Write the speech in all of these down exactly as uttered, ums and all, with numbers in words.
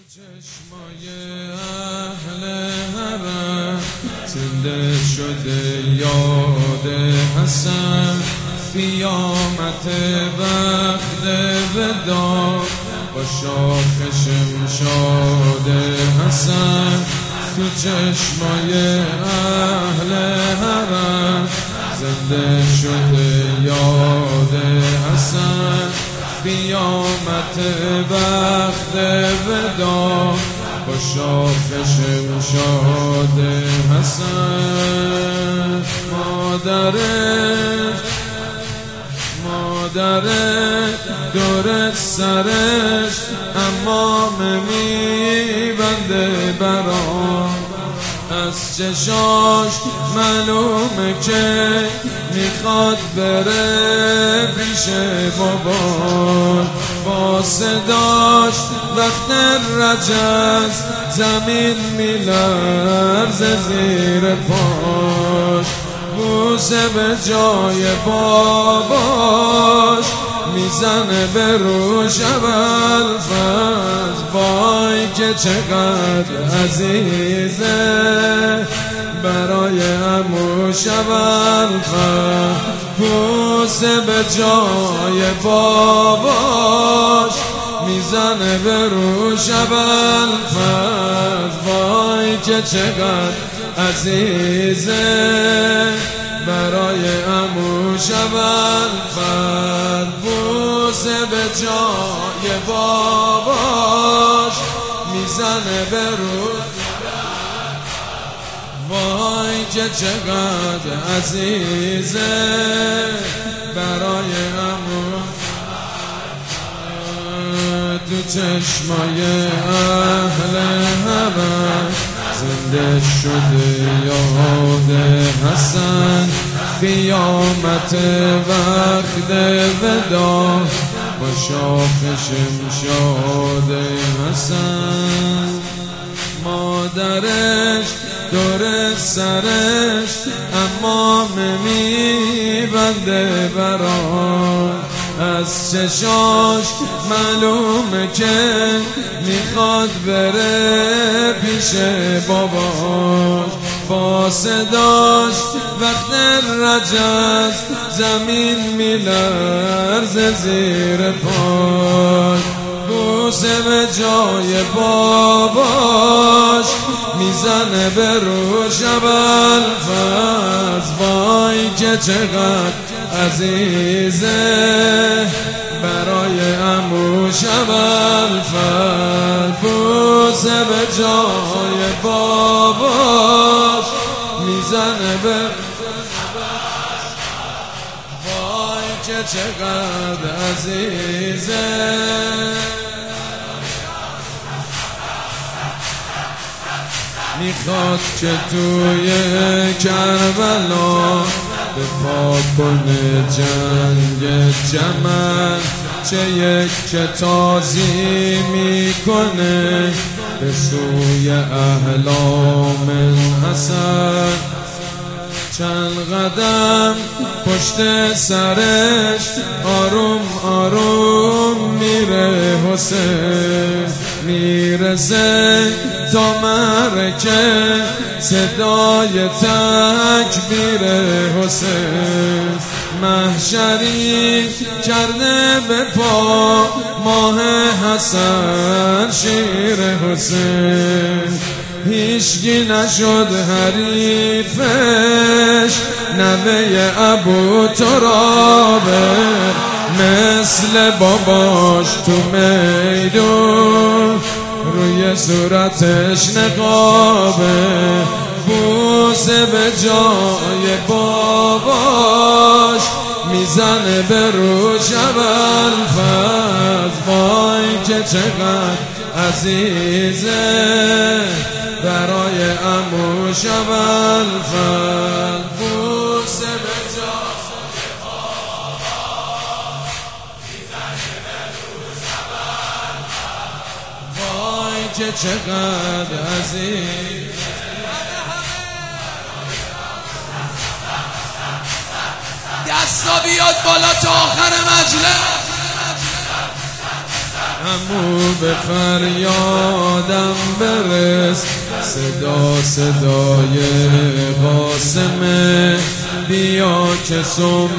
چشمای اهل حرم زنده شده یاد حسن، قیامت وقت وداع با شاخ شمشاد حسن. تو چشمای اهل حرم زنده شده یاد حسن، قیامت وقت وداع با شاخ شمشاد حسن. مادرت مادرت دور سرش امامه میبنده برام، از چشاش معلومه که میخواد بره پیش بابا. با صداش وقت رجز زمین میلرزه زیر پاش، بوسه به جای باباش میزنه به روش ابوالفضل. وای که چقدر عزیزه برای عموش ابوالفضل، بوسه به جای باباش میزنه به روش ابوالفضل. وای که چقدر عزیزه برای عموش ابوالفضل، بوسه به جای باباش میزنه به روش. وای که چقدر عزیزه برای عموش. تو چشمای اهل حرم زنده شده یاد حسن، قیامت وقت وداع با شاخ شمشاد حسن. مادرش دور سرش امامه میبنده برام، از چشاش معلومه که میخواد بره پیش باباش. با صداش وقت رجز زمین میلرزه زیر پاش، بوسه به جای باباش میزنه به روش ابوالفضل. وای که چقدر عزیزه برای عموش ابوالفضل، بوسه به جای باباش میزنه به. وای که چقدر عزیزه میخواد که توی کربلا به پاک کنه جنگ جمل، چه یک که تازی میکنه به سوی اهلام حسن. چند قدم پشت سرش آروم آروم میره حسین، میرسه تا مرکه صدای تکبیر حسین. محشری کرده به پا ماه حسن شیر حسین، هیچگی نشد حریفش نوه ابو ترابه، مثل باباش تو میدون روی صورتش نقابه، بوسه به جای باباش میزنه به روش ابوالفضل. وای که چقدر عزیزه برای عموش ابوالفضل، بوسه به جای باباش میزنه به روش ابوالفضل. وای که چقدر عزیز. دستا بیاد بالا تا آخر مجلس. عمو به فریادم برس، صدا صدای قاسمه، بیا که سم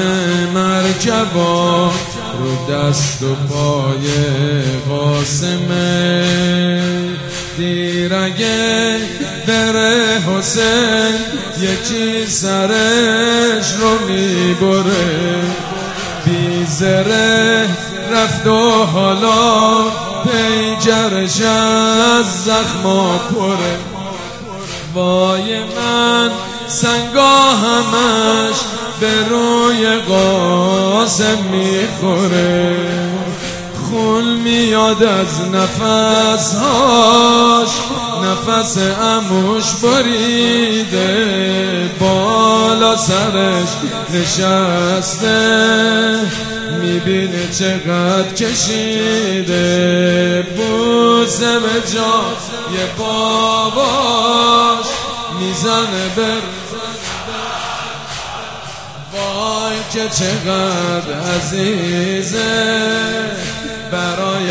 مرکبا رو دست و پای قاسمه. دیر اگه بره حسین یکی سرش رو میبره، بی زره رفت و حالا پیجرش از زخما پره. وای من سنگا همش به روی قاسم میخوره، خون میاد از نفسهاش، نفس عموش بریده، بالا سرش نشسته، میبینه چقدر کشیده. بوسه به جای باباش میزنه بر، وای که چقدر عزیزه برای.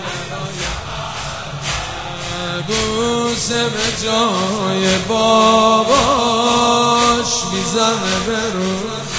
بوسه به جای باباش میزنه برو،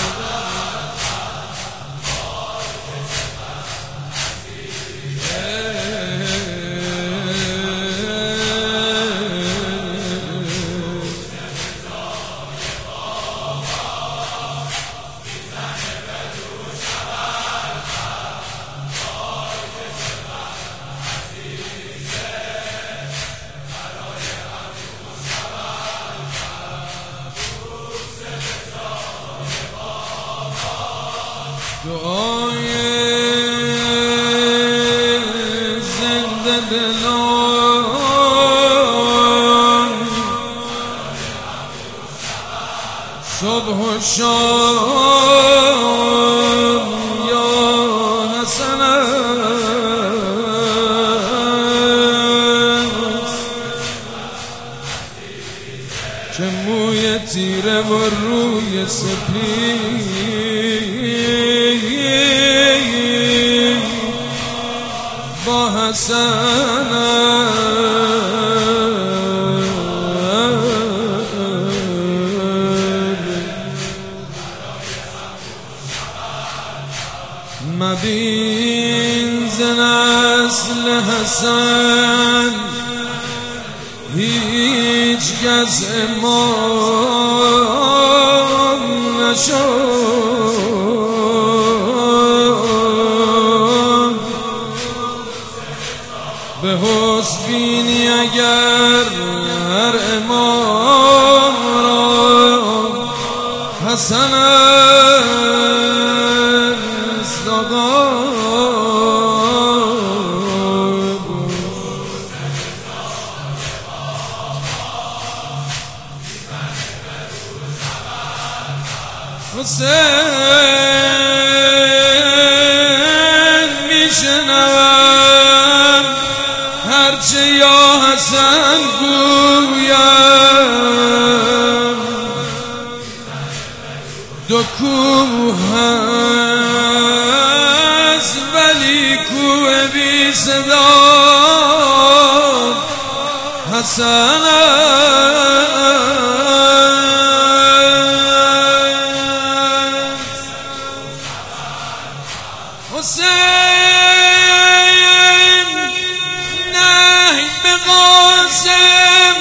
دعای زنده دلان صبح و شام یا حسن که موی تیره و روی سپید با حسن مبین ز نسل حسن هیچ کس امام نشد. به حسن بینی اگر هر امام را حسن است آقا. حسین میشنوم هرچه یا حسن گویم، دو کوه هست ولی کوه بی صدا حسن حسین نهی به قاسم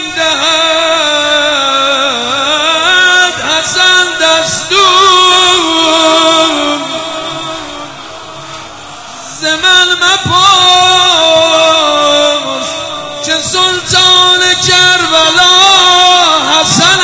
دهد، حسن دستور ز من مپرس که سلطان کربلا حسن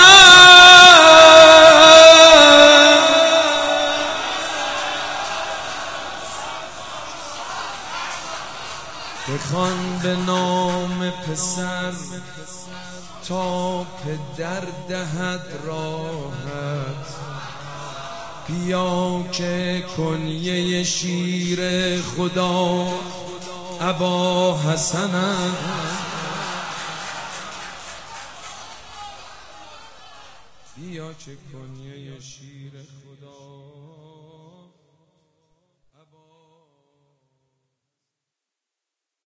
بخوان به نام پسر تا پدر دهد راحت، بیا که کنیه شیر خدا ابا حسن بیا که کنیه شیر خدا